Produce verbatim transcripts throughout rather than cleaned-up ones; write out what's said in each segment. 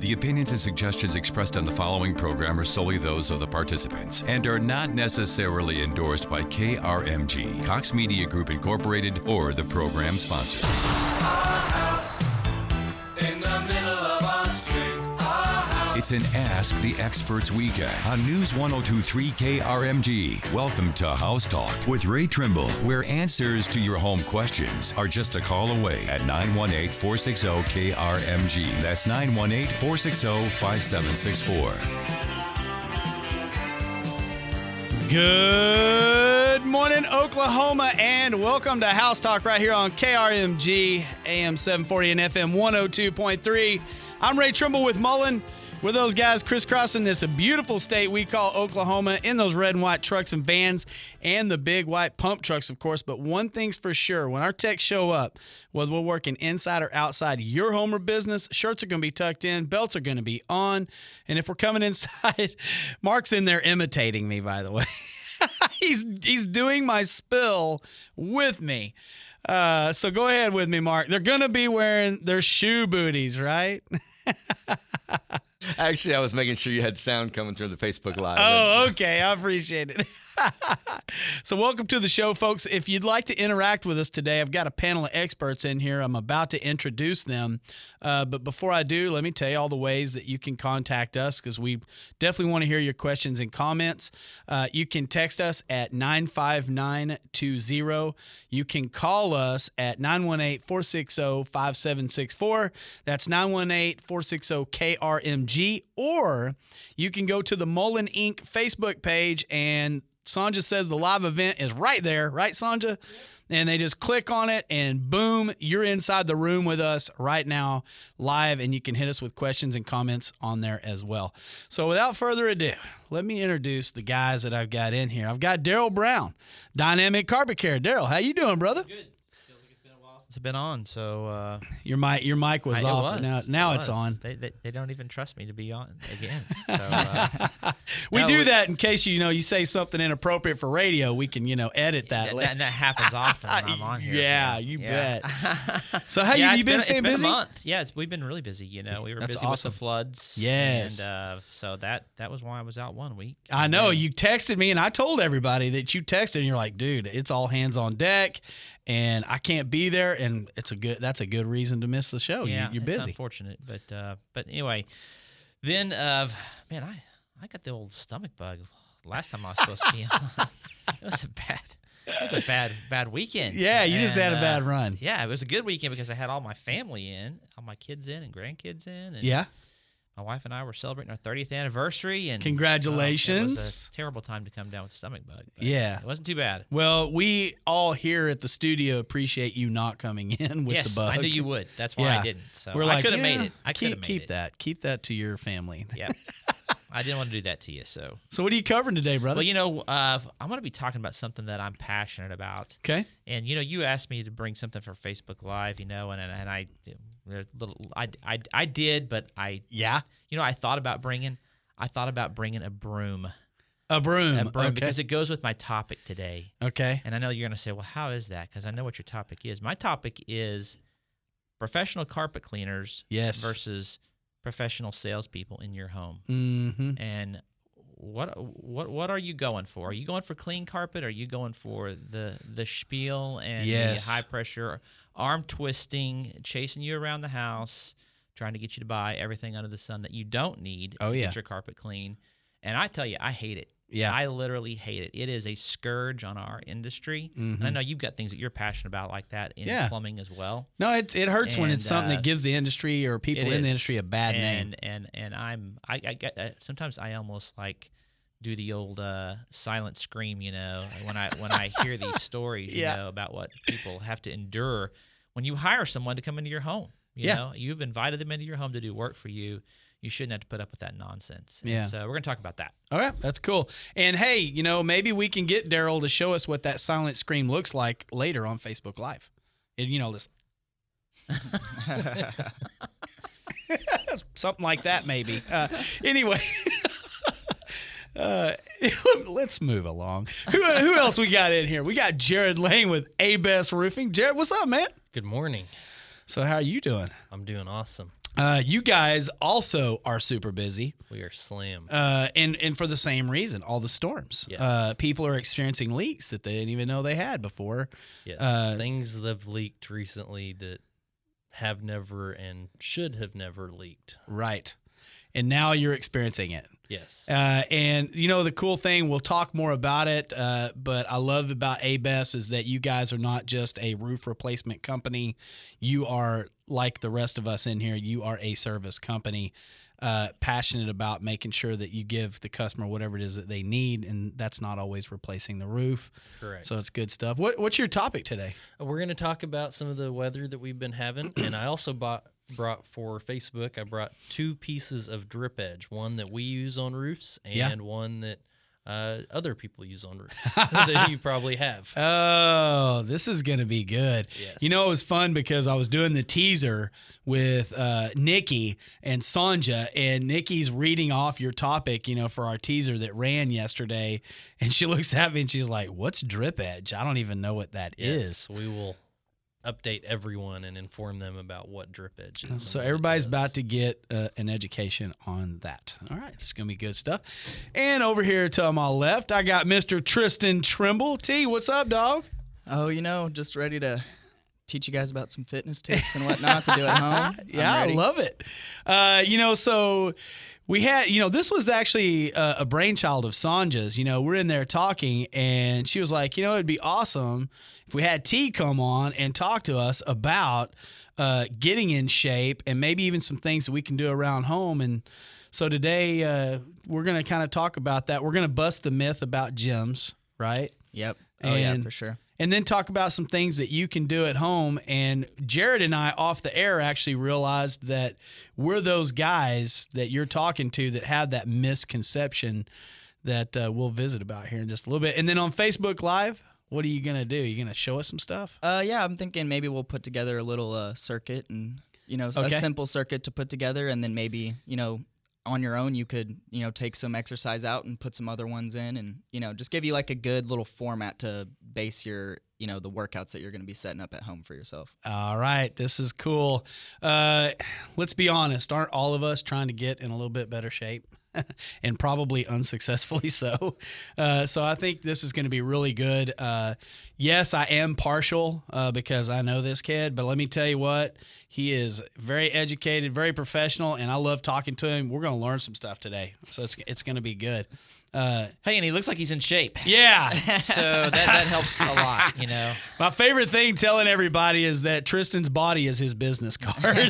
The opinions and suggestions expressed on the following program are solely those of the participants and are not necessarily endorsed by K R M G, Cox Media Group Incorporated, or the program sponsors. It's an Ask the Experts weekend on News one oh two point three K R M G. Welcome to House Talk with Ray Trimble, where answers to your home questions are just a call away at nine one eight, four six zero, K R M G. That's nine one eight, four six zero, five seven six four. Good morning, Oklahoma, and welcome to House Talk right here on K R M G, A M seven forty and F M one oh two point three. I'm Ray Trimble with Mullen. We're those guys crisscrossing this beautiful state we call Oklahoma in those red and white trucks and vans and the big white pump trucks, of course. But one thing's for sure, when our techs show up, whether we're working inside or outside your home or business, shirts are going to be tucked in, belts are going to be on. And if we're coming inside, Mark's in there imitating me, by the way. he's he's doing my spill with me. Uh, so go ahead with me, Mark. They're going to be wearing their shoe booties, right? Actually, I was making sure you had sound coming through the Facebook Live. Oh, okay. I appreciate it. So welcome to the show, folks. If you'd like to interact with us today, I've got a panel of experts in here. I'm about to introduce them. Uh, but before I do, let me tell you all the ways that you can contact us, because we definitely want to hear your questions and comments. Uh, you can text us at nine five nine two zero. You can call us at nine one eight, four six zero, five seven six four. That's nine one eight, four six zero, K R M G. Or you can go to the Mullen Incorporated Facebook page, and Sanja says the live event is right there. Right, Sanja? Yep. And they just click on it, and boom, you're inside the room with us right now live, and you can hit us with questions and comments on there as well. So without further ado, let me introduce the guys that I've got in here. I've got Daryl Brown, Dynamic Carpet Care. Daryl, how you doing, brother? Good. Feels like it's been a while since it's been on, so uh, your mic your mic was I, off, was. but now now it it's was. on. They, they they don't even trust me to be on again. So, uh, we no, do we, that in case you know you say something inappropriate for radio. We can you know edit that. That, that, that happens often when I'm on here. Yeah, man. you yeah. bet. So how yeah, you, you been, been staying it's busy? Been a month. Yeah, it's, we've been really busy. You know, we were That's busy awesome. with the floods. Yes. And uh, so that that was why I was out one week. I know. And, you texted me, and I told everybody that you texted, and you're like, dude, it's all hands on deck, and I can't be there, and it's a good. That's a good reason to miss the show. Yeah, you, you're it's busy. unfortunate, but uh, but anyway, then uh, man, I I got the old stomach bug last time I was supposed to be on. It was a bad. It was a bad, bad weekend. Yeah, you just and, had a bad uh, run. Yeah, it was a good weekend because I had all my family in, all my kids in, and grandkids in. And Yeah. my wife and I were celebrating our thirtieth anniversary. And Congratulations. Uh, it was a terrible time to come down with a stomach bug. but Yeah. It wasn't too bad. Well, we all here at the studio appreciate you not coming in with yes, the bug. I knew you would. That's why Yeah. I didn't. So We're I like, could have yeah, made it. I could keep, have made keep it. that. Keep that to your family. Yeah. I didn't want to do that to you, so. So what are you covering today, brother? Well, you know, uh, I'm going to be talking about something that I'm passionate about. Okay. And you know, you asked me to bring something for Facebook Live, you know, and and I, little, I, I, I did, but I, Yeah. you know, I thought about bringing, I thought about bringing a broom, A broom. a broom, okay. because it goes with my topic today. Okay. And I know you're going to say, well, how is that? Because I know what your topic is. My topic is professional carpet cleaners Yes. versus professional salespeople in your home. Mm-hmm. And what what what are you going for? Are you going for clean carpet? Are you going for the the spiel and Yes. the high pressure arm twisting, chasing you around the house, trying to get you to buy everything under the sun that you don't need Oh, to yeah. get your carpet clean? And I tell you, I hate it. Yeah. I literally hate it. It is a scourge on our industry. And I know you've got things that you're passionate about like that in Yeah. plumbing as well. No, it it hurts when And, it's something uh, that gives the industry or people It in the is. industry a bad and, name. And and I'm I, I get uh, sometimes I almost like do the old uh, silent scream, you know, when I when I hear these stories, you Yeah. know, about what people have to endure when you hire someone to come into your home. You Yeah. know, you've invited them into your home to do work for you. You shouldn't have to put up with that nonsense. And Yeah. so we're going to talk about that. All right, that's cool. And hey, you know, maybe we can get Daryl to show us what that silent scream looks like later on Facebook Live. And you know, this something like that, maybe. Uh, anyway, uh, let's move along. Who, who else we got in here? We got Jared Lane with A-Best Roofing. Jared, what's up, man? Good morning. So how are you doing? I'm doing awesome. Uh, you guys also are super busy. We are slammed. Uh, and, and for the same reason, all the storms. Yes. Uh, people are experiencing leaks that they didn't even know they had before. Yes, Uh, things that have leaked recently that have never and should have never leaked. Right. And now you're experiencing it. Yes. Uh, and, you know, the cool thing, we'll talk more about it, uh, but I love about A-B E S is that you guys are not just a roof replacement company. You are, like the rest of us in here, you are a service company, uh, passionate about making sure that you give the customer whatever it is that they need, and that's not always replacing the roof. Correct. So it's good stuff. What, what's your topic today? We're going to talk about some of the weather that we've been having, and I also bought brought for Facebook, I brought two pieces of drip edge, one that we use on roofs and Yeah. one that uh, other people use on roofs that you probably have. Oh, this is going to be good. Yes. You know, it was fun because I was doing the teaser with uh, Nikki and Sonja, and Nikki's reading off your topic, you know, for our teaser that ran yesterday. And she looks at me and she's like, what's drip edge? I don't even know what that is. Yes, we will update everyone and inform them about what drip edge is. So and what it everybody's does. about to get uh, an education on that. All right, this is going to be good stuff. And over here to my left, I got Mister Tristan Trimble. T, what's up, dog? Oh, you know, just ready to teach you guys about some fitness tips and whatnot to do at home. I'm Yeah, I ready. love it. Uh, you know, so we had, you know, this was actually a, a brainchild of Sonja's. You know, we're in there talking, and she was like, you know, it'd be awesome if we had T come on and talk to us about uh, getting in shape and maybe even some things that we can do around home. And so today uh, we're going to kind of talk about that. We're going to bust the myth about gyms, right? Yep. Oh, yeah, And- for sure. And then talk about some things that you can do at home. And Jared and I, off the air, actually realized that we're those guys that you're talking to that have that misconception that uh, we'll visit about here in just a little bit. And then on Facebook Live, what are you going to do? You going to show us some stuff? Uh, yeah, I'm thinking maybe we'll put together a little uh, circuit and, you know, Okay. a simple circuit to put together. And then maybe, you know, on your own, you could, you know, take some exercise out and put some other ones in and, you know, just give you like a good little format to base your, you know, the workouts that you're going to be setting up at home for yourself. All right. This is cool. Uh, let's be honest. Aren't all of us trying to get in a little bit better shape? And probably unsuccessfully so. Uh, so I think this is going to be really good. Uh, yes, I am partial uh, because I know this kid, but let me tell you what, he is very educated, very professional, and I love talking to him. We're going to learn some stuff today, so it's it's going to be good. Uh, Hey, and he looks like he's in shape. yeah. So that, that helps a lot, you know. My favorite thing telling everybody is that Tristan's body is his business card.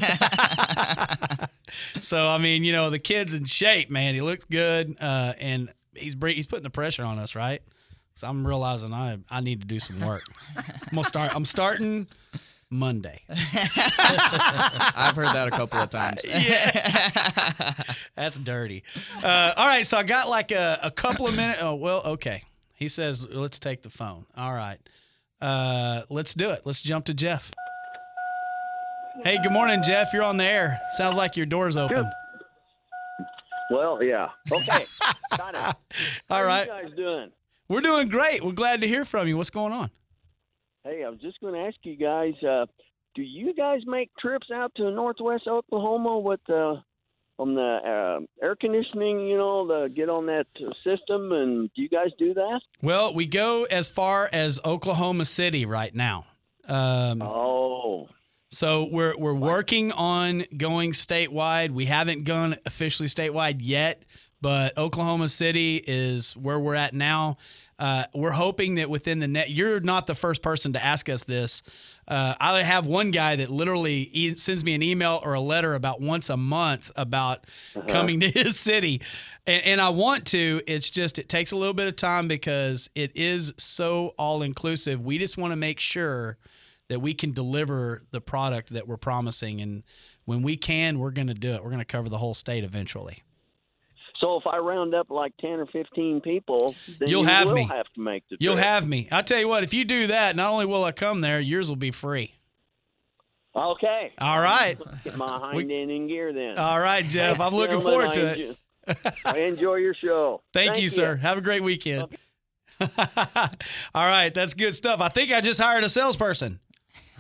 So, I mean, you know, the kid's in shape, man. He looks good, uh, and he's bring, he's putting the pressure on us, right? So I'm realizing I I need to do some work. I'm gonna start. I'm starting Monday. I've heard that a couple of times. Yeah, that's dirty. Uh, all right, so I got like a, a couple of minutes. Oh, well, okay. He says let's take the phone. All right, uh, let's do it. Let's jump to Jeff. Hey, good morning, Jeff. You're on the air. Sounds like your door's open. Well, yeah. Okay. Got it. How All right. are you guys doing? We're doing great. We're glad to hear from you. What's going on? Hey, I was just going to ask you guys, uh, do you guys make trips out to Northwest Oklahoma with uh, on the uh, air conditioning, you know, the get on that uh, system, and do you guys do that? Well, we go as far as Oklahoma City right now. Um, Oh. So we're we're working on going statewide. We haven't gone officially statewide yet, but Oklahoma City is where we're at now. Uh, we're hoping that within the net, you're not the first person to ask us this. Uh, I have one guy that literally e- sends me an email or a letter about once a month about Uh-huh. coming to his city. And, and I want to, it's just, it takes a little bit of time because it is so all inclusive. We just want to make sure that we can deliver the product that we're promising. And when we can, we're going to do it. We're going to cover the whole state eventually. So if I round up like ten or fifteen people, then You'll you have will me. have to make the You'll trip. have me. I tell you what, if you do that, not only will I come there, yours will be free. Okay. All right. Get my hind We- end in gear then. All right, Jeff. I'm looking Gentlemen, forward I to it. enjoy, I enjoy your show. Thank, you, sir. Have a great weekend. All right. That's good stuff. I think I just hired a salesperson.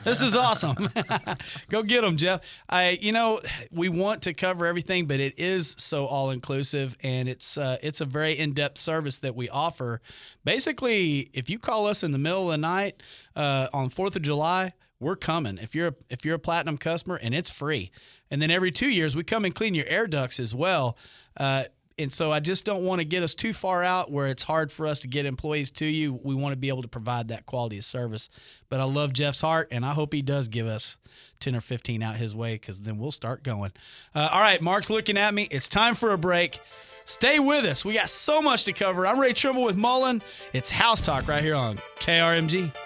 This is awesome. Go get them, Jeff. I, you know, we want to cover everything, but it is so all inclusive, and it's uh, it's a very in depth service that we offer. Basically, if you call us in the middle of the night uh, on Fourth of July, we're coming. If you're a, if you're a platinum customer, and it's free. And then every two years, we come and clean your air ducts as well. Uh, And so I just don't want to get us too far out where it's hard for us to get employees to you. We want to be able to provide that quality of service. But I love Jeff's heart, and I hope he does give us ten or fifteen out his way, because then we'll start going. Uh, all right, Mark's looking at me. It's time for a break. Stay with us. We got so much to cover. I'm Ray Trimble with Mullen. It's House Talk right here on K R M G.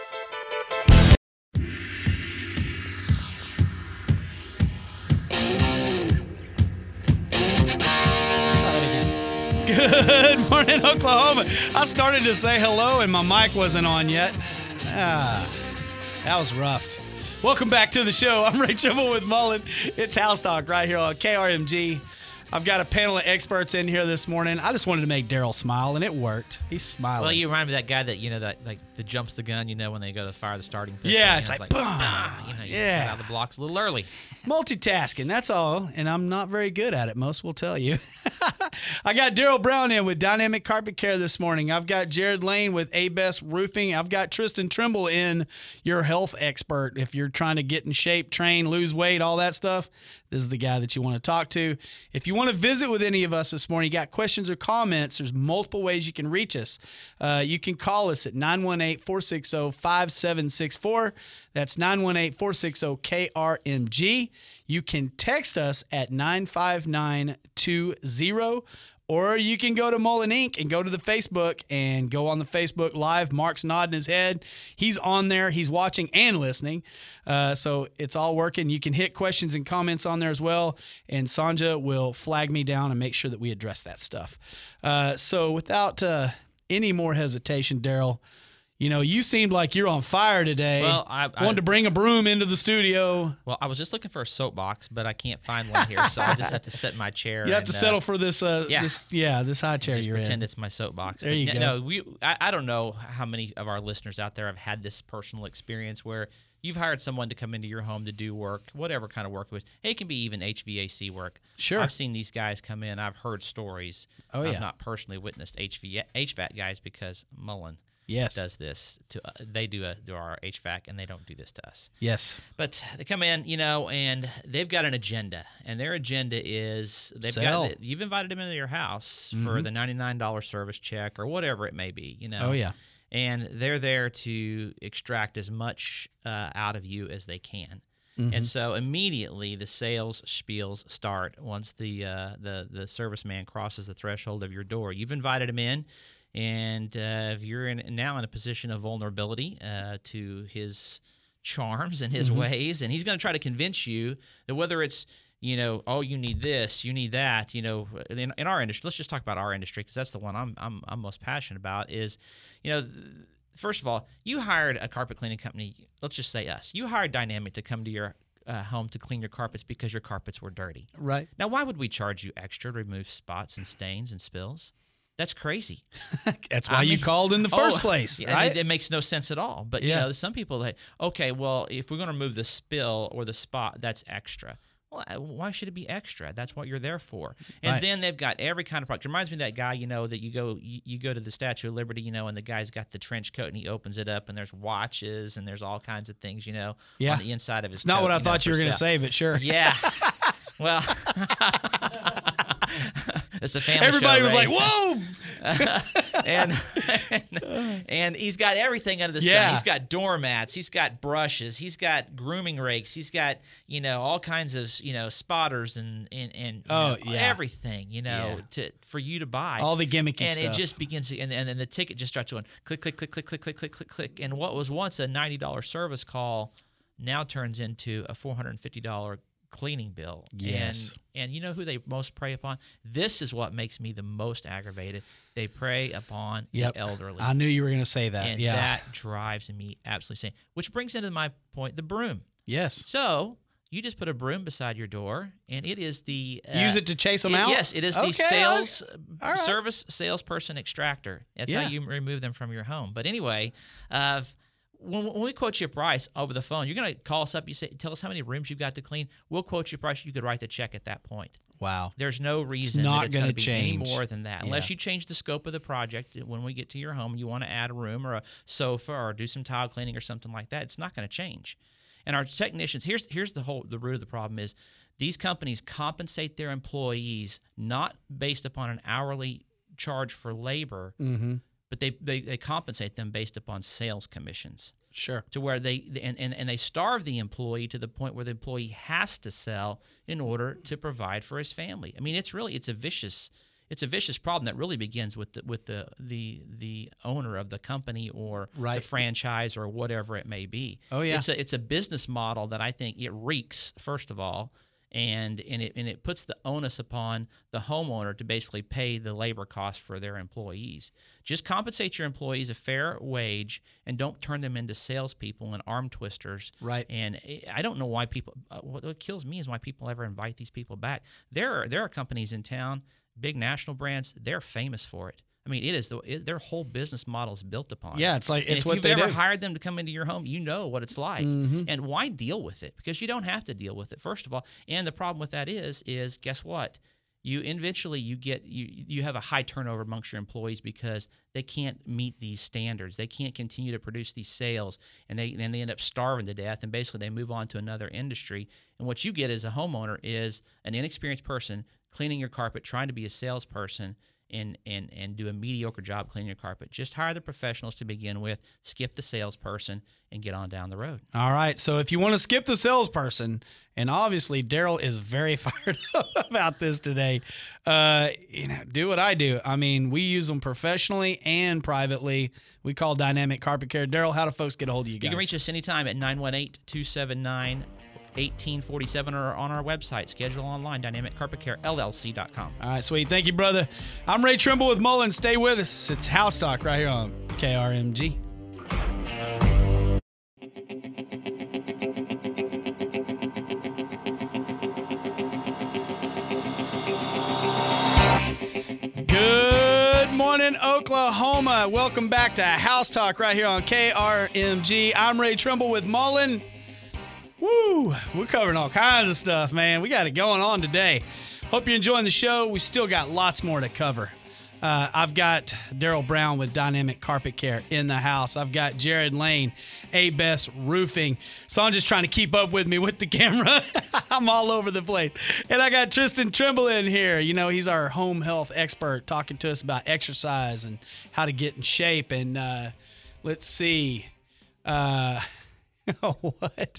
Good morning, Oklahoma. I started to say hello and my mic wasn't on yet. Ah, that was rough. Welcome back to the show. I'm Ray Trimble with Mullen. It's House Talk right here on K R M G. I've got a panel of experts in here this morning. I just wanted to make Daryl smile, and it worked. He's smiling. Well, you remind me of that guy that, you know, that like that jumps the gun, you know, when they go to fire the starting pistol. Yeah, you it's know, like, boom. ah, you know, you Yeah. get out of the blocks a little early. Multitasking, that's all, and I'm not very good at it, most will tell you. I got Daryl Brown in with Dynamic Carpet Care this morning. I've got Jared Lane with A-Best Roofing. I've got Tristan Trimble in, your health expert. If you're trying to get in shape, train, lose weight, all that stuff, this is the guy that you want to talk to. If you want to visit with any of us this morning, you got questions or comments, there's multiple ways you can reach us. Uh, you can call us at nine one eight, four six zero, five seven six four. That's nine one eight, four six zero, K R M G. You can text us at nine five nine two zero, or you can go to Mullen Incorporated and go to the Facebook and go on the Facebook Live. Mark's nodding his head. He's on there. He's watching and listening. Uh, so it's all working. You can hit questions and comments on there as well, and Sanja will flag me down and make sure that we address that stuff. Uh, so without uh, any more hesitation, Daryl, you know, you seemed like you're on fire today. Well, I, I wanted to bring a broom into the studio. Well, I was just looking for a soapbox, but I can't find one here, so I just have to sit in my chair. You have and, to settle uh, for this, uh, yeah. this, yeah, this high chair just you're pretend in. it's my soapbox. There But you n- go. No, we. I, I don't know how many of our listeners out there have had this personal experience where you've hired someone to come into your home to do work, whatever kind of work it was. Hey, it can be even H V A C work. Sure. I've seen these guys come in. I've heard stories. Oh, yeah. I've not personally witnessed H V A H V A C guys because Mullen Yes. does this to. Uh, they do a, do our H V A C, and they don't do this to us. Yes. But they come in, you know, and they've got an agenda, and their agenda is they've Sell. got you've invited them into your house for Mhm. the ninety-nine dollars service check or whatever it may be, you know. Oh, yeah. And they're there to extract as much uh, out of you as they can. Mhm. And so immediately the sales spiels start once the uh, the the serviceman crosses the threshold of your door. You've invited him in. And uh, if you're in, now in a position of vulnerability uh, to his charms and his Mhm. ways, and he's going to try to convince you that whether it's, you know, oh, you need this, you need that, you know, in, in our industry, let's just talk about our industry because that's the one I'm, I'm I'm most passionate about is, you know, first of all, you hired a carpet cleaning company, let's just say us. You hired Dynamic to come to your uh, home to clean your carpets because your carpets were dirty. Right. Now, why would we charge you extra to remove spots and stains and spills? That's crazy. That's why I you mean- called in the Oh, first place, yeah, right? It, it makes no sense at all. But Yeah. you know, some people like, okay, well, if we're going to remove the spill or the spot, that's extra. Well, uh, why should it be extra? That's what you're there for. And Right. then they've got every kind of product. It reminds me of that guy, you know, that you go you, you go to the Statue of Liberty, you know, and the guy's got the trench coat and he opens it up and there's watches and there's all kinds of things, you know, Yeah. on the inside of his It's not coat, what I know, thought you for were going to sale. say, but sure. Yeah. Well, it's a family Everybody show, was Ray. like, whoa! and, and and he's got everything under the Yeah. sun. He's got doormats. He's got brushes. He's got grooming rakes. He's got, you know, all kinds of, you know, spotters and and, and you Oh, know, yeah. everything, you know, Yeah. to for you to buy. All the gimmicky and stuff. it just begins to, and, and then the ticket just starts going click, click, click, click, click, click, click, click, click. And what was once a ninety dollars service call now turns into a four hundred fifty dollars cleaning bill. Yes. And, and you know who they most prey upon? This is what makes me the most aggravated. They prey upon Yep. the elderly. I knew you were going to say that. and yeah. that drives me absolutely insane. Which brings into my point, the broom. Yes. So you just put a broom beside your door, and it is the uh, Use it to chase them it- out? Yes, it is the Okay, sales all right. service salesperson extractor. That's Yeah. how you remove them from your home. But anyway, uh, when, when we quote you a price over the phone, you're going to call us up. You say, tell us how many rooms you got to clean. We'll quote you a price. You could write the check at that point. Wow. There's no reason not that it's going gonna to be any change. more than that. Yeah. Unless you change the scope of the project. When we get to your home and you want to add a room or a sofa or do some tile cleaning or something like that, it's not going to change. And our technicians, here's here's the whole the root of the problem is these companies compensate their employees not based upon an hourly charge for labor, Mm-hmm. but they, they, they compensate them based upon sales commissions. Sure. To where they and, and, and they starve the employee to the point where the employee has to sell in order to provide for his family. I mean, it's really it's a vicious it's a vicious problem that really begins with the with the the, the owner of the company or Right. the franchise or whatever it may be. Oh, yeah. It's a it's a business model that I think it reeks, first of all, and and it and it puts the onus upon the homeowner to basically pay the labor costs for their employees. Just compensate your employees a fair wage and don't turn them into salespeople and arm twisters. Right. And I don't know why people. Uh, what, what kills me is why people ever invite these people back. There are there are companies in town, big national brands. They're famous for it. I mean, it is the it, their whole business model is built upon. Yeah, it. it's like And it's if what you've they ever do. hired them to come into your home, you know what it's like. Mhm. And why deal with it? Because you don't have to deal with it. First of all, and the problem with that is, is guess what? You eventually you get you you have a high turnover amongst your employees because they can't meet these standards. They can't continue to produce these sales, and they and they end up starving to death. And basically, they move on to another industry. And what you get as a homeowner is an inexperienced person cleaning your carpet, trying to be a salesperson. And, and and do a mediocre job cleaning your carpet. Just hire the professionals to begin with, skip the salesperson, and get on down the road. All right. So if you want to skip the salesperson, and obviously Daryl is very fired up about this today, uh, you know, do what I do. I mean, we use them professionally and privately. We call Dynamic Carpet Care. Daryl, how do folks get a hold of you guys? You can reach us anytime at nine one eight, two seven nine, eighteen forty-seven or on our website. Schedule online, dynamic carpet care L L C dot com. All right, sweet. Thank you, brother. I'm Ray Trimble with Mullen. Stay with us. It's House Talk right here on K R M G. Good morning, Oklahoma. Welcome back to House Talk right here on K R M G. I'm Ray Trimble with Mullen. Woo! We're covering all kinds of stuff, man. We got it going on today. Hope you're enjoying the show. We still got lots more to cover. Uh, I've got Daryl Brown with Dynamic Carpet Care in the house. I've got Jared Lane, A-Best Roofing. Sanja's trying to keep up with me with the camera. I'm all over the place. And I got Tristan Trimble in here. You know, he's our home health expert talking to us about exercise and how to get in shape. And uh, let's see. Uh, what?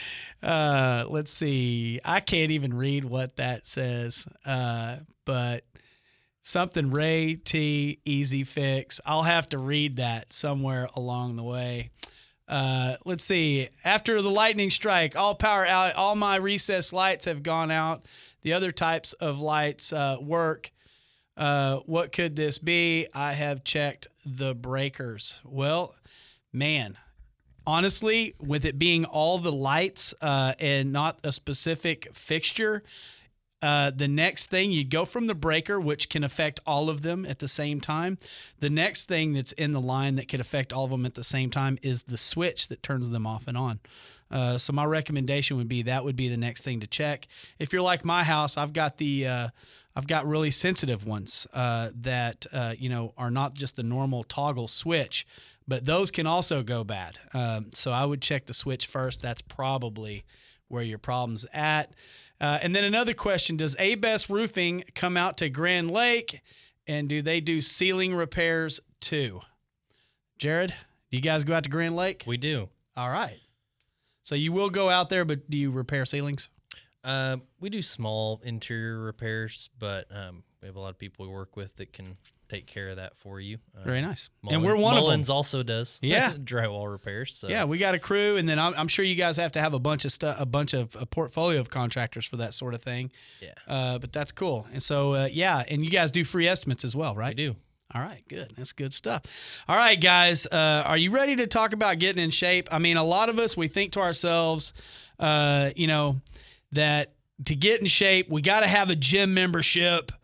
Uh, let's see. I can't even read what that says, uh, but something Ray T Easy Fix. I'll have to read that somewhere along the way. Uh, let's see. After the lightning strike, all power out. All my recessed lights have gone out. The other types of lights uh, work. Uh, what could this be? I have checked the breakers. Well, man. Honestly, with it being all the lights uh, and not a specific fixture, uh, the next thing, you go from the breaker, which can affect all of them at the same time. The next thing that's in the line that could affect all of them at the same time is the switch that turns them off and on. Uh, so my recommendation would be that would be the next thing to check. If you're like my house, I've got the uh, I've got really sensitive ones uh, that uh, you know are not just the normal toggle switch. But those can also go bad. Um, so I would check the switch first. That's probably where your problem's at. Uh, and then another question, does A-Best Roofing come out to Grand Lake? And do they do ceiling repairs too? Jared, do you guys go out to Grand Lake? We do. All right. So you will go out there, but do you repair ceilings? Uh, we do small interior repairs, but um, we have a lot of people we work with that can take care of that for you. Uh, Very nice. Mullen, and we're one Mullins of them. also does. Yeah. drywall repairs. So. Yeah, we got a crew, and then I'm, I'm sure you guys have to have a bunch of stuff, a bunch of a portfolio of contractors for that sort of thing. Yeah. Uh, but that's cool. And so, uh, yeah, and you guys do free estimates as well, right? We do. All right, good. That's good stuff. All right, guys, uh, are you ready to talk about getting in shape? I mean, a lot of us, we think to ourselves, uh, you know, that to get in shape, we got to have a gym membership.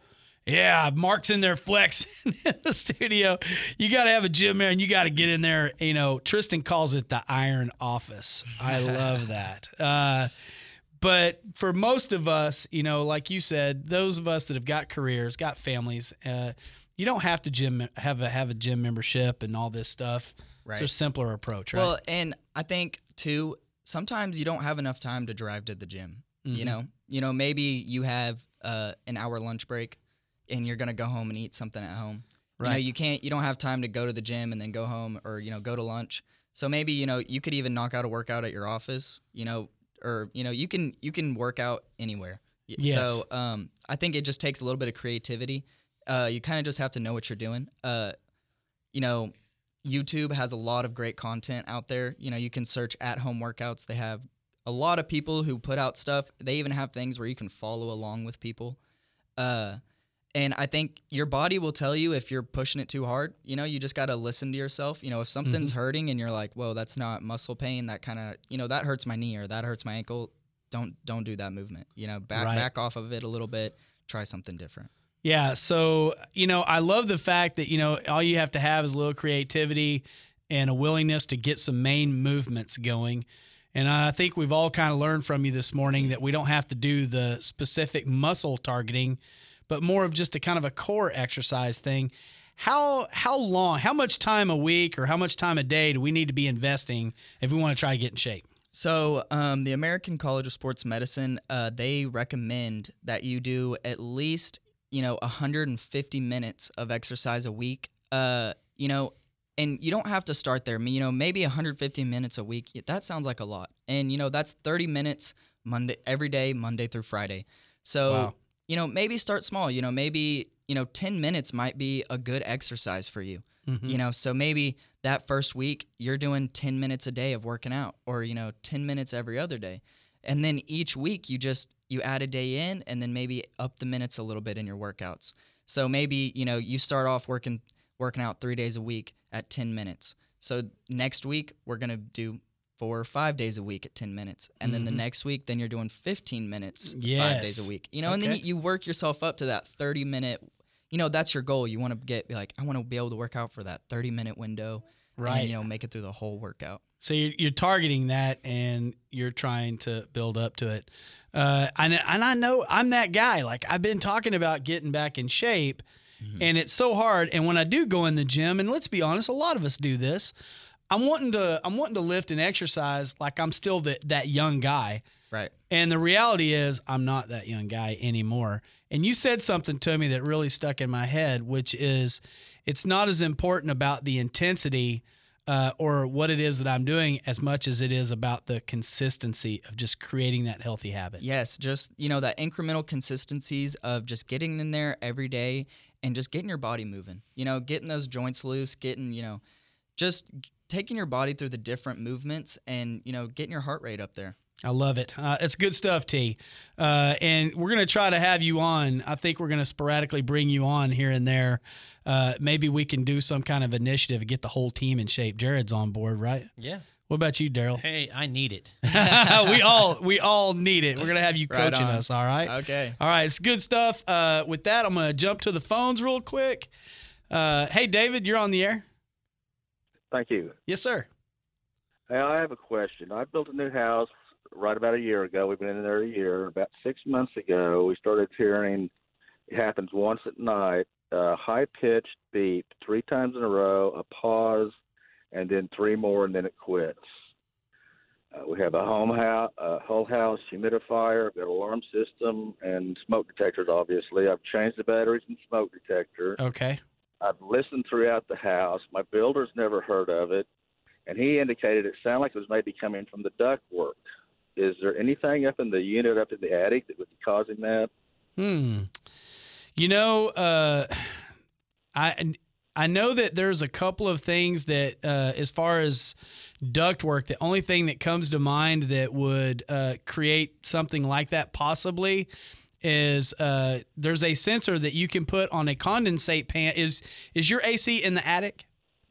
Yeah, Mark's in there flexing in the studio. You got to have a gym there, and you got to get in there. You know, Tristan calls it the Iron Office. I love that. Uh, but for most of us, you know, like you said, those of us that have got careers, got families, uh, you don't have to gym have a have a gym membership and all this stuff. Right. It's a simpler approach, right? Well, and I think too, sometimes you don't have enough time to drive to the gym. Mm-hmm. You know, you know, maybe you have uh, an hour lunch break, and you're gonna go home and eat something at home. Right. You know, you can't, you don't have time to go to the gym and then go home, or you know, go to lunch. So maybe you know, you could even knock out a workout at your office. You know, or you know, you can you can work out anywhere. Yes. So um, I think it just takes a little bit of creativity. Uh, you kind of just have to know what you're doing. Uh, you know, YouTube has a lot of great content out there. You know, you can search at-home workouts. They have a lot of people who put out stuff. They even have things where you can follow along with people. Uh, and I think your body will tell you if you're pushing it too hard. You know, you just got to listen to yourself. You know, if something's Mm-hmm. hurting and you're like, whoa, that's not muscle pain, that kind of, you know, that hurts my knee or that hurts my ankle, don't don't do that movement. You know, back Right. back off of it a little bit, try something different. Yeah, so, you know, I love the fact that, you know, all you have to have is a little creativity and a willingness to get some main movements going. And I think we've all kind of learned from you this morning that we don't have to do the specific muscle targeting, but more of just a kind of a core exercise thing. How how long, how much time a week or how much time a day do we need to be investing if we want to try to get in shape? So, um, the American College of Sports Medicine, uh, they recommend that you do at least, you know, one hundred fifty minutes of exercise a week. Uh, you know, and you don't have to start there. I mean, you know, maybe one hundred fifty minutes a week. That sounds like a lot. And you know, that's thirty minutes Monday every day, Monday through Friday. So, Wow. you know, maybe start small. You know, maybe you know, ten minutes might be a good exercise for you. Mm-hmm. You know, so maybe that first week you're doing ten minutes a day of working out, or you know, ten minutes every other day. And then each week you just you add a day in, and then maybe up the minutes a little bit in your workouts. So maybe, you know, you start off working working out three days a week at ten minutes. So next week we're going to do four or five days a week at ten minutes. And then the next week, then you're doing fifteen minutes, five Yes. days a week. You know, and then Okay. you, you work yourself up to that thirty minute, you know, that's your goal. You want to get, be like, I want to be able to work out for that thirty minute window. Right. And, you know, make it through the whole workout. So you're, you're targeting that, and you're trying to build up to it. Uh, and, and I know I'm that guy. Like, I've been talking about getting back in shape, and it's so hard. And when I do go in the gym, and let's be honest, a lot of us do this. I'm wanting to I'm wanting to lift and exercise like I'm still the, that young guy. Right. And the reality is I'm not that young guy anymore. And you said something to me that really stuck in my head, which is it's not as important about the intensity uh, or what it is that I'm doing as much as it is about the consistency of just creating that healthy habit. Yes, just, you know, that incremental consistencies of just getting in there every day and just getting your body moving. You know, getting those joints loose, getting, you know, just taking your body through the different movements and, you know, getting your heart rate up there. I love it. Uh, it's good stuff, T. Uh, and we're going to try to have you on. I think we're going to sporadically bring you on here and there. Uh, maybe we can do some kind of initiative to get the whole team in shape. Jared's on board, right? Yeah. What about you, Daryl? Hey, I need it. we all we all need it. We're going to have you Right coaching on. us, all right? Okay. All right, it's good stuff. Uh, with that, I'm going to jump to the phones real quick. Uh, hey, David, you're on the air. Thank you. Yes, sir. Hey, I have a question. I built a new house right about a year ago. We've been in there a year. About six months ago, we started hearing it happens once at night, a high-pitched beep three times in a row, a pause, and then three more, and then it quits. Uh, we have a home house, a whole house humidifier, we've got an alarm system, and smoke detectors, obviously. I've changed the batteries and smoke detector. Okay. I've listened throughout the house. My builder's never heard of it, and he indicated it sounded like it was maybe coming from the ductwork. Is there anything up in the unit, up in the attic, that would be causing that? Hmm. You know, uh, I I know that there's a couple of things that, uh, as far as ductwork, the only thing that comes to mind that would uh, create something like that possibly is uh, there's a sensor that you can put on a condensate pan. Is is your A C in the attic?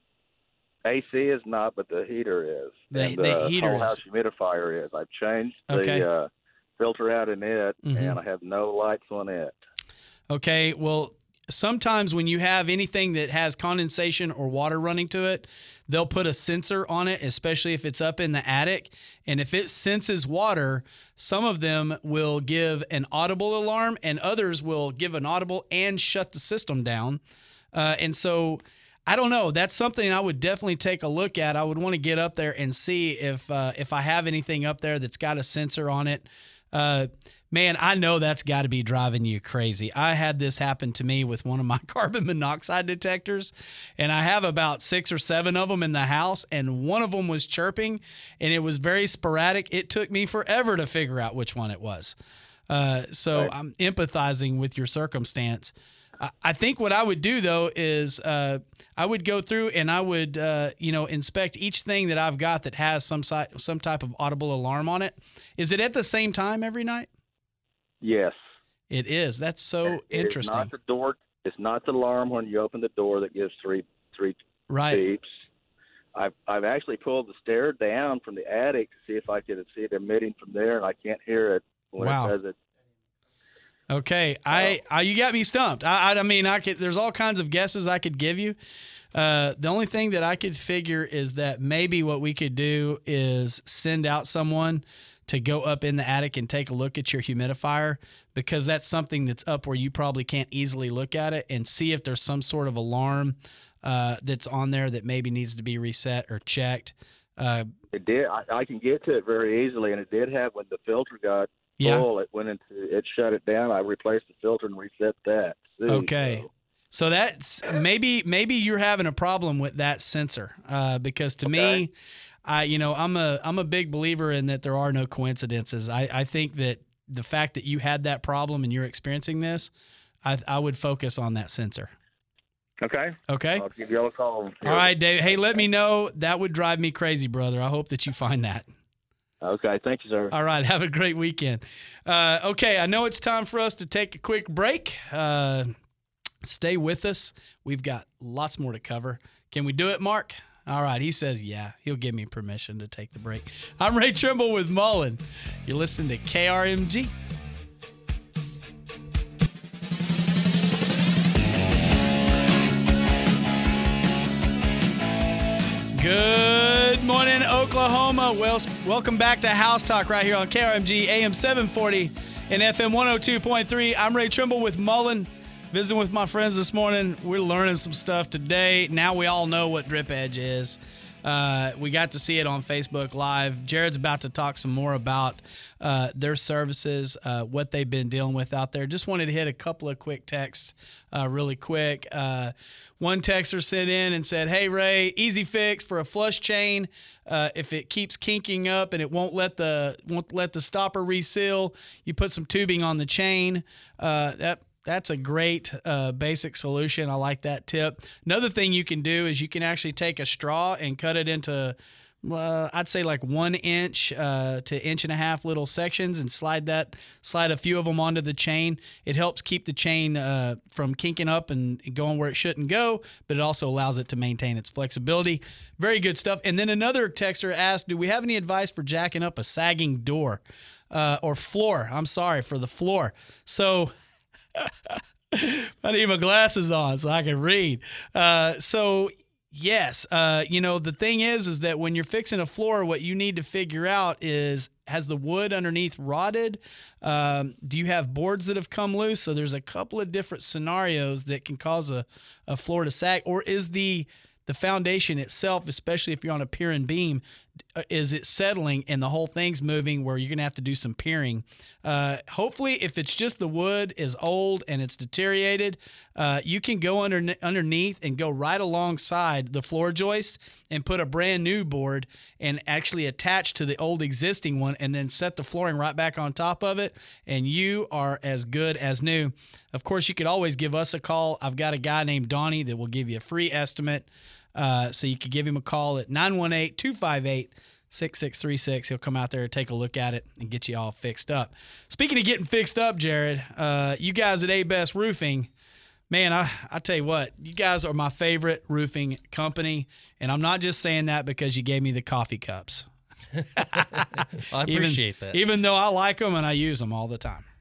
A C is not, but the heater is. The- and the the heater whole is. house humidifier is. I've changed the Okay. uh, filter out in it, Mhm. and I have no lights on it. Okay, well, sometimes when you have anything that has condensation or water running to it, they'll put a sensor on it, especially if it's up in the attic. And if it senses water, some of them will give an audible alarm and others will give an audible and shut the system down. Uh, and so I don't know. That's something I would definitely take a look at. I would want to get up there and see if uh, if I have anything up there that's got a sensor on it. Uh, man, I know that's got to be driving you crazy. I had this happen to me with one of my carbon monoxide detectors, and I have about six or seven of them in the house, and one of them was chirping, and it was very sporadic. It took me forever to figure out which one it was. Uh, so right. I'm empathizing with your circumstance. I, I think what I would do, though, is uh, I would go through and I would, uh, you know, inspect each thing that I've got that has some si- some type of audible alarm on it. Is it at the same time every night? Yes. It is. That's so it, interesting. It's not the door. It's not the alarm when you open the door that gives three three right. beeps. I've I've actually pulled the stair down from the attic to see if I could see it emitting from there, and I can't hear it when wow. it does it. Okay, I, I you got me stumped. I, I I mean I could. There's all kinds of guesses I could give you. Uh, the only thing that I could figure is that maybe what we could do is send out someone to go up in the attic and take a look at your humidifier, because that's something that's up where you probably can't easily look at it, and see if there's some sort of alarm uh, that's on there that maybe needs to be reset or checked. Uh, it did. I, I can get to it very easily, and it did have when the filter got yeah. full. It went into it, shut it down. I replaced the filter and reset that. See, okay. So. So that's maybe maybe you're having a problem with that sensor, uh, because to okay. me, I you know I'm a I'm a big believer in that there are no coincidences. I, I think that the fact that you had that problem and you're experiencing this, I I would focus on that sensor. Okay. Okay. I'll give you all a call. All right, Dave. Hey, let me know. That would drive me crazy, brother. I hope that you find that. Okay. Thank you, sir. All right. Have a great weekend. Uh, okay. I know it's time for us to take a quick break. Uh, Stay with us. We've got lots more to cover. Can we do it, Mark? All right. He says, yeah, he'll give me permission to take the break. I'm Ray Trimble with Mullen. You're listening to K R M G. Good morning, Oklahoma. Well, welcome back to House Talk right here on K R M G A M seven forty and F M one oh two point three. I'm Ray Trimble with Mullen. Visiting with my friends this morning. We're learning some stuff today. Now we all know what Drip Edge is. Uh, we got to see it on Facebook Live. Jared's about to talk some more about uh, their services, uh, what they've been dealing with out there. Just wanted to hit a couple of quick texts uh, really quick. Uh, one texter sent in and said, hey, Ray, easy fix for a flush chain. Uh, if it keeps kinking up and it won't let the won't let the stopper reseal, you put some tubing on the chain. Uh, that That's a great uh, basic solution. I like that tip. Another thing you can do is you can actually take a straw and cut it into, uh, I'd say like one inch uh, to inch and a half little sections, and slide that, slide a few of them onto the chain. It helps keep the chain uh, from kinking up and going where it shouldn't go, but it also allows it to maintain its flexibility. Very good stuff. And then another texter asked, do we have any advice for jacking up a sagging door uh, or floor? I'm sorry, for the floor. So I need my glasses on so I can read. Uh, so yes, uh, you know, the thing is, is that when you're fixing a floor, what you need to figure out is, has the wood underneath rotted? Um, do you have boards that have come loose? So there's a couple of different scenarios that can cause a, a floor to sag. Or is the the foundation itself, especially if you're on a pier and beam, is it settling and the whole thing's moving where you're going to have to do some piering? Uh, hopefully, if it's just the wood is old and it's deteriorated, uh, you can go under, underneath and go right alongside the floor joist and put a brand new board and actually attach to the old existing one, and then set the flooring right back on top of it, and you are as good as new. Of course, you could always give us a call. I've got a guy named Donnie that will give you a free estimate. Uh, so you could give him a call at nine one eight, two five eight, six six three six. He'll come out there and take a look at it and get you all fixed up. Speaking of getting fixed up, Jared, uh, you guys at A-Best Roofing, man, I, I tell you what, you guys are my favorite roofing company, and I'm not just saying that because you gave me the coffee cups. I appreciate even, that. Even though I like them and I use them all the time.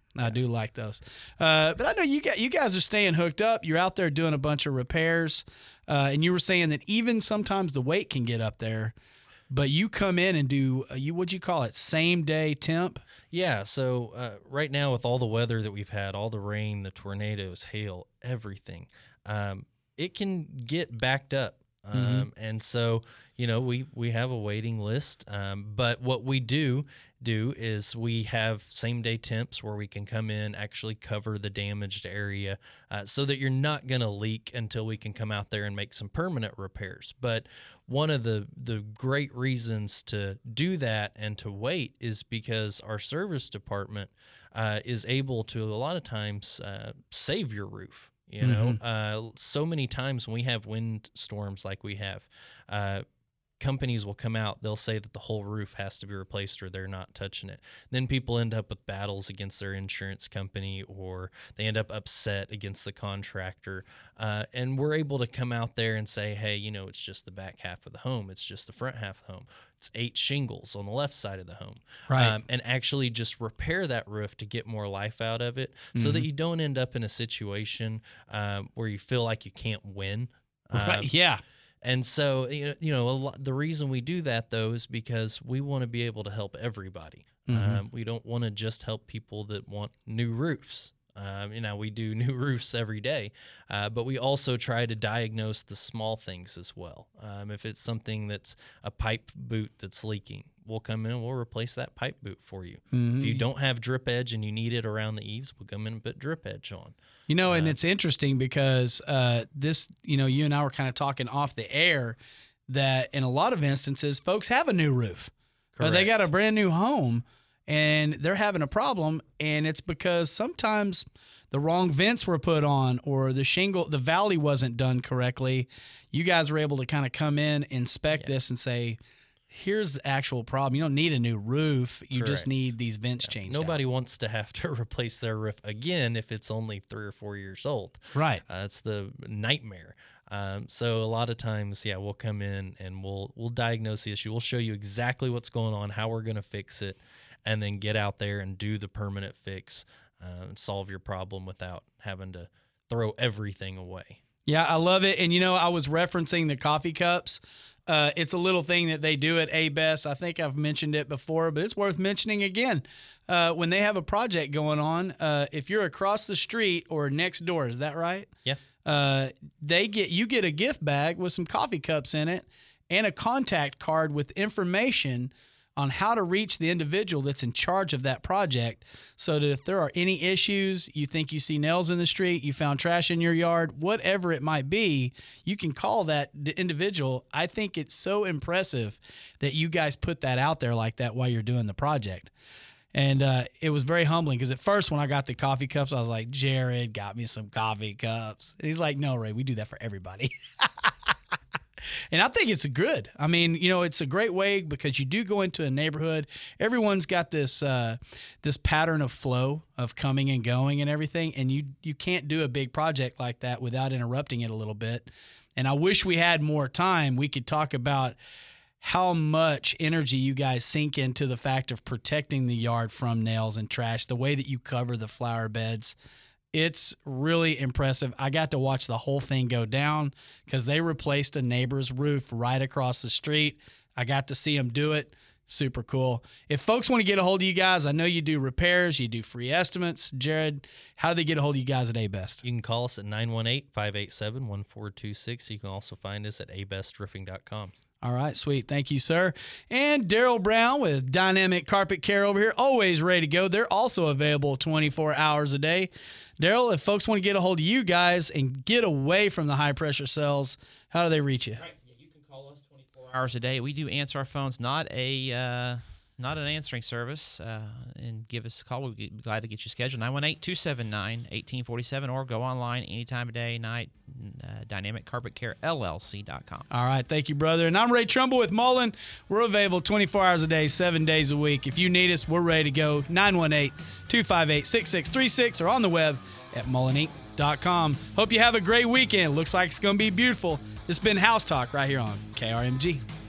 I do like those. Uh, but I know you got, you guys are staying hooked up. You're out there doing a bunch of repairs. Uh, and you were saying that even sometimes the weight can get up there, but you come in and do, uh, you what'd you call it, same day temp? Yeah, so uh, right now with all the weather that we've had, all the rain, the tornadoes, hail, everything, um, it can get backed up. Um, Mm-hmm. And so, you know, we, we have a waiting list. Um, but what we do do is we have same day temps where we can come in, actually cover the damaged area uh, so that you're not going to leak until we can come out there and make some permanent repairs. But one of the, the great reasons to do that and to wait is because our service department uh, is able to a lot of times uh, save your roof. You know, uh, so many times when we have wind storms like we have, uh, companies will come out, they'll say that the whole roof has to be replaced or they're not touching it. Then people end up with battles against their insurance company, or they end up upset against the contractor. Uh, and we're able to come out there and say, hey, you know, it's just the back half of the home. It's just the front half of the home. It's eight shingles on the left side of the home. Right. Um, and actually just repair that roof to get more life out of it so that you don't end up in a situation um, where you feel like you can't win. Um, Right. Yeah. And so, you know, you know, a lot, the reason we do that, though, is because we want to be able to help everybody. Mm-hmm. Um, we don't want to just help people that want new roofs. Um, you know, we do new roofs every day, uh, but we also try to diagnose the small things as well. Um, if it's something that's a pipe boot that's leaking, we'll come in and we'll replace that pipe boot for you. Mm-hmm. If you don't have drip edge and you need it around the eaves, we'll come in and put drip edge on. You know, and it's interesting because uh, this, you know, you and I were kind of talking off the air that in a lot of instances, folks have a new roof. Or they got a brand new home and they're having a problem. And it's because sometimes the wrong vents were put on or the shingle, the valley wasn't done correctly. You guys were able to kind of come in, inspect Yeah. this and say, here's the actual problem. You don't need a new roof. You just Correct. need these vents changed out. Nobody wants to have to replace their roof again if it's only three or four years old. Right. Uh, it's the nightmare. Um, so a lot of times, yeah, we'll come in and we'll we'll diagnose the issue. We'll show you exactly what's going on, how we're going to fix it, and then get out there and do the permanent fix uh, and solve your problem without having to throw everything away. Yeah, I love it. And, you know, I was referencing the coffee cups. Uh, it's a little thing that they do at A-Best. I think I've mentioned it before, but it's worth mentioning again. Uh, when they have a project going on, uh, if you're across the street or next door, is that right? Yeah. Uh, they get you get a gift bag with some coffee cups in it and a contact card with information on how to reach the individual that's in charge of that project, so that if there are any issues, you think you see nails in the street, you found trash in your yard, whatever it might be, you can call that individual. I think it's so impressive that you guys put that out there like that while you're doing the project. And uh, it was very humbling because at first when I got the coffee cups, I was like, Jared got me some coffee cups. And he's like, no, Ray, we do that for everybody. And I think it's good. I mean, you know, it's a great way because you do go into a neighborhood. Everyone's got this uh, this pattern of flow of coming and going and everything. And you you can't do a big project like that without interrupting it a little bit. And I wish we had more time. We could talk about how much energy you guys sink into the fact of protecting the yard from nails and trash, the way that you cover the flower beds. It's really impressive. I got to watch the whole thing go down because they replaced a neighbor's roof right across the street. I got to see them do it. Super cool. If folks want to get a hold of you guys, I know you do repairs, you do free estimates. Jared, how do they get a hold of you guys at A-Best? You can call us at nine one eight, five eight seven, one four two six. You can also find us at a best roofing dot com. All right, sweet. Thank you, sir. And Daryl Brown with Dynamic Carpet Care over here, always ready to go. They're also available twenty-four hours a day. Daryl, if folks want to get a hold of you guys and get away from the high-pressure cells, how do they reach you? Right. Yeah, you can call us twenty-four hours a day. We do answer our phones, not a uh, not an answering service, uh, and give us a call. We'll be glad to get you scheduled. nine one eight, two seven nine, one eight four seven, or go online anytime of day, night, uh, dynamic carpet care L L C dot com. All right. Thank you, brother. And I'm Ray Trumbull with Mullen. We're available twenty-four hours a day, seven days a week. If you need us, we're ready to go. nine one eight, two five eight, six six three six or on the web at mullen inc dot com. Hope you have a great weekend. Looks like it's going to be beautiful. It's been House Talk right here on K R M G.